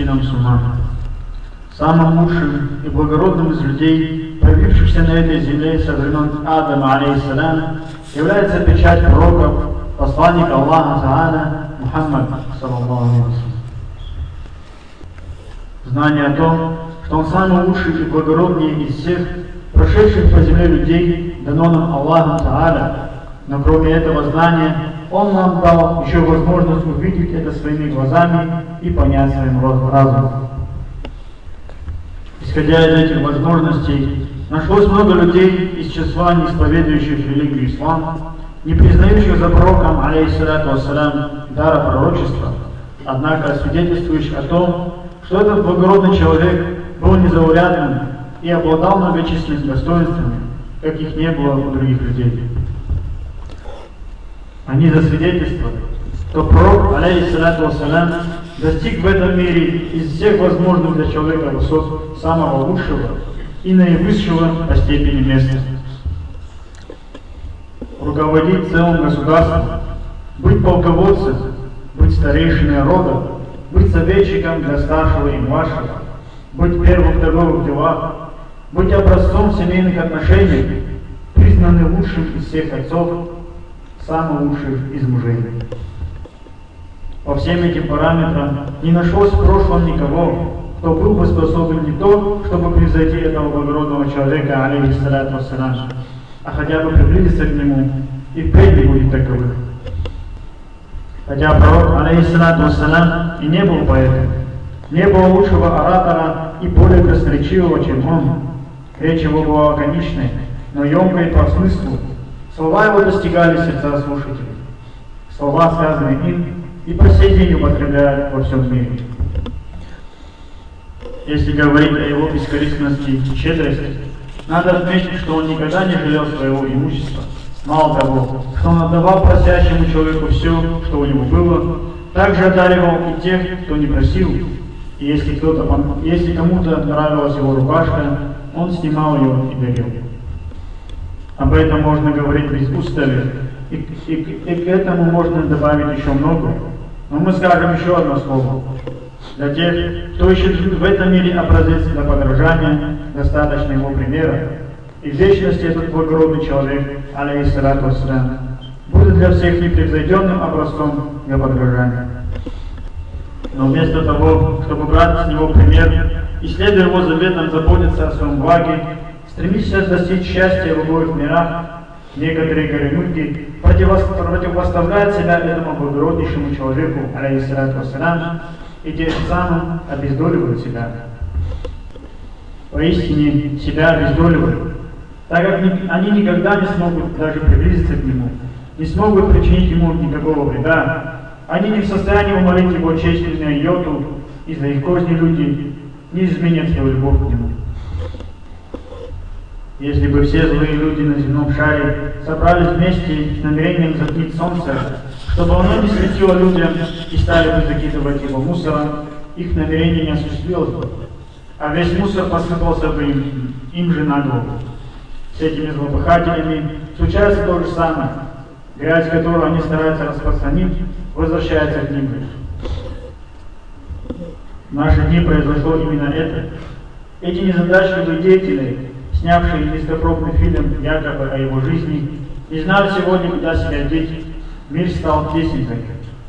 община мусульман. Самым лучшим и благородным из людей, появившихся на этой земле со времен Адама, алейхиссалям, является печать пророков, посланник Аллаха Та'аля Мухаммад, саллаллаху алейхи ва саллям. Знание о том, что он самый лучший и благороднее из всех прошедших по земле людей, дано нам Аллахом Та'аля, но кроме этого знания, он нам дал еще возможность увидеть это своими глазами и понять своим разумом. Исходя из этих возможностей, нашлось много людей из числа неисповедующих религию ислам, не признающих за пророком, алейхиссалату вассалям, дара пророчества, однако свидетельствующих о том, что этот благородный человек был незаурядным и обладал многочисленными достоинствами, каких не было у других людей. Они засвидетельствовали, что пророк, алейхиссалату вассалям, достиг в этом мире из всех возможных для человека высот самого лучшего и наивысшего по степени места. Руководить целым государством, быть полководцем, быть старейшиной рода, быть советчиком для старшего и младшего, быть первым в торговых делах, быть образцом семейных отношений, признанный лучшим из всех отцов, самый лучший из мужей. По всем этим параметрам не нашлось в прошлом никого, кто был бы способен не то, чтобы превзойти этого благородного человека, алейхиссалату вассалям, а хотя бы приблизиться к нему и впредь не будет таковых. Хотя пророк, алейхиссалату вассалям, и не был поэтом, не было лучшего оратора и более красноречивого, чем он. Речь его была лаконичной, но емкой по смыслу. Слова его достигали сердца слушателей. Слова, сказанные им, и по сей день употребляют во всем мире. Если говорить о его бескорыстности и щедрости, надо отметить, что он никогда не жалел своего имущества. Мало того, что он отдавал просящему человеку все, что у него было, также одаривал и тех, кто не просил. И если кому-то нравилась его рубашка, он снимал ее и дарил. Об этом можно говорить без устали, и к этому можно добавить еще много. Но мы скажем еще одно слово. Для тех, кто ищет в этом мире образец для подражания, достаточно его примера. И в вечности этот благородный человек, алейхиссалату вассалям, будет для всех непревзойденным образцом для подражания. Но вместо того, чтобы брать с него пример и, следуя его заветам, заботиться о своем благе, стремиться достичь счастья в обоих мирах, некоторые горемыки противопоставляют себя этому благороднейшему человеку, алейхиссалату вассалям, и тем самым обездоливают себя. Поистине себя обездоливают, так как они никогда не смогут даже приблизиться к нему, не смогут причинить ему никакого вреда. Они не в состоянии умолить его честь или на йоту, и за их козни люди не изменят свою любовь к нему. Если бы все злые люди на земном шаре собрались вместе с намерением затмить солнце, чтобы оно не светило людям и стали бы закидывать его мусором, их намерение не осуществилось бы, а весь мусор посыпался бы им же на голову. С этими злопыхателями случается то же самое. Грязь, которую они стараются распространить, возвращается к ним. В наши дни произошло именно это. Эти незадачливые деятели, снявшие низкопробный фильм якобы о его жизни, не знают сегодня, куда себя деть. Мир стал песенкой.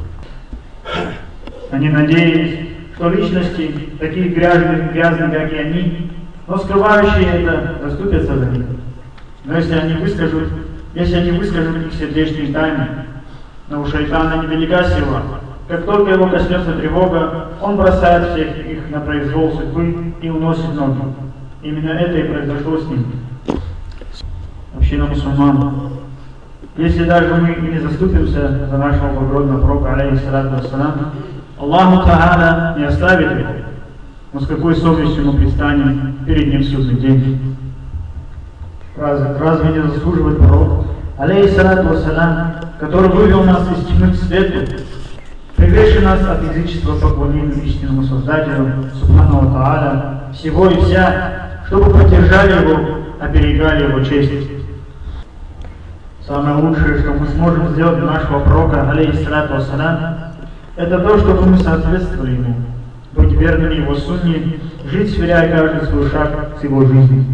Они надеялись, что личности, такие грязные, как и они, но скрывающие это, заступятся за них. Но если они выскажут их сердечные тайны, но у шайтана невелика сила. Как только его коснется тревога, он бросает всех их на произвол судьбы и уносит ноги. Именно это и произошло с ним. Община мусульман. Если даже мы и не заступимся за нашего благородного пророка, алейхиссалату вассалам, Аллаху Та'аля не оставит его. Но с какой совестью мы предстанем перед ним в судный день? Разве не заслуживает пророк, алейхиссалату вассалам, который вывел нас из тьмы к свету, приведший нас от язычества поклонению истинному Создателю, Субхану Та'аля, всего и вся, чтобы поддержали его, оберегали его честь. Самое лучшее, что мы сможем сделать для нашего пророка, алейхиссалату вассалам, это то, чтобы мы соответствовали ему. быть верными его сунне, жить, сверяя каждый свой шаг с его жизнью.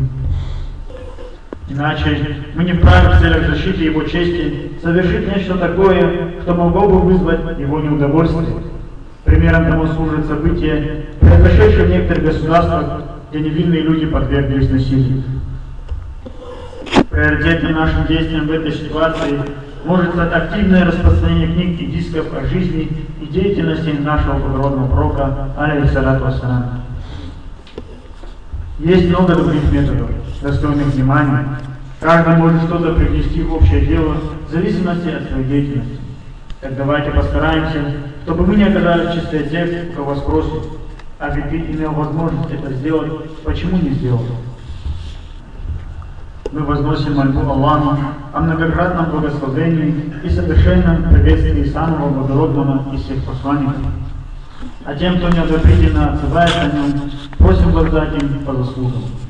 Иначе мы не вправе в целях защиты его чести совершить нечто такое, что могло бы вызвать его неудовольствие. Примером тому служат события, произошедшие в некоторых государствах, где невинные люди подверглись насилию. Приоритетным нашим действием в этой ситуации может стать активное распространение книг и дисков о жизни и деятельности нашего благородного пророка, алейхиссалату вассалам. Есть много других методов, достойных внимания. Каждый может что-то привнести в общее дело в зависимости от своей деятельности. Так давайте постараемся, чтобы мы не оказались в числе тех, у кого спросят, а ведь ты имел возможность это сделать, почему не сделал? Мы возносим мольбу Аллаху о многократном благословении и совершенном приветствии самого благородного из всех посланников. А тем, кто неодобрительно отзывается о нем, просим воздать им по заслугам.